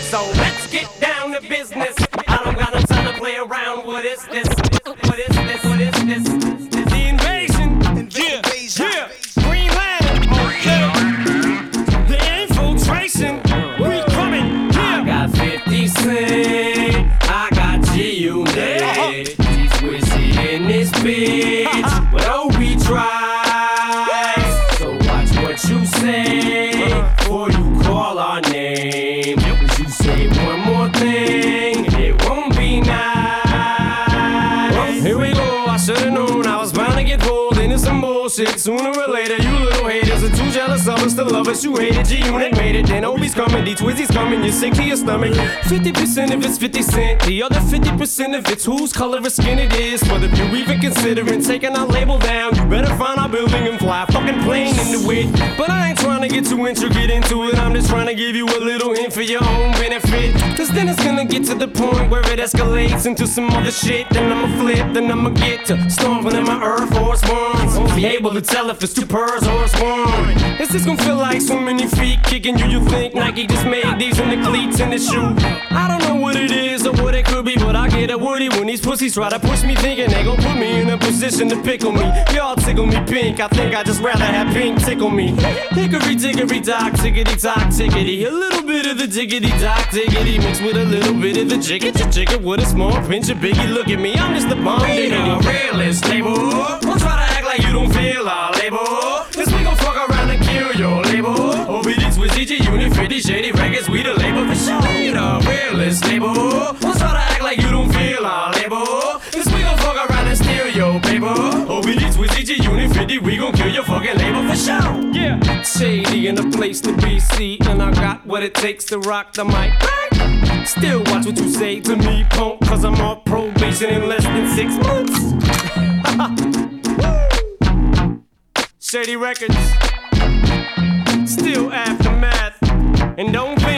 So let's get down to business. I don't got no time to play around. What is this? What is this? What is this? The invasion. Yeah, yeah. Green Lantern. Okay. The infiltration. We coming. Yeah. I got 50 Cent. I got G-Unit. G-Swizzy in this bitch. But oh, we try. So watch what you say before you call our name. Cause you say one more thing, it won't be nice. Here we go, I should've known I was bound to get pulled into some bullshit. Sooner or later, you little haters are too jealous of us to love us. You hated G-Unit, made it, then Obi's coming, D-Twizzy's coming, you're sick to your stomach. 50% if it's 50 Cent, the other 50% if it's whose color of skin it is. But if you're even considering taking our label down, you better find our building and fly a fucking plane into it. But I ain't trying to get too intricate into it, I'm just trying to give you a little hint for your own benefit. Cause then it's gonna get to the point where it escalates into some other shit. Then I'ma flip, then I'ma get to stomping in my Air Force Ones. Won't be able to tell if it's two purrs or it's one. It's just gonna feel like so many feet kicking you. You think Nike just made these in the cleats in the shoe. I don't know what it is or what it could be, but I get a woody when these pussies try to push me, thinking they gon' put me in a position to pickle me. Y'all tickle me pink, I think I just rather have pink tickle me. Hickory dickory dock, tickety tock, tickety. A little bit of the diggity dock, diggity mixed with a little bit of the chicken with a small pinch of Biggie. Look at me, I'm just the bomb diggity. A realist label. Don't try to act like you don't feel our label. Cause we gon' fuck around and kill your label. OBD, Swizzy, G-Unit, 50 Shady Records, we the label for sure. We the realist label. Don't try to act like you don't feel our label. Cause we gon' fuck around and steal your paper. OBD, Swizzy, G-Unit, 50, we gon' kill your fucking label for sure. Yeah. Shady in a place to be, see, and I got what it takes to rock the mic. Still watch what you say to me, punk, cause I'm on probation in less than 6 months. Shady Records, still aftermath, and don't think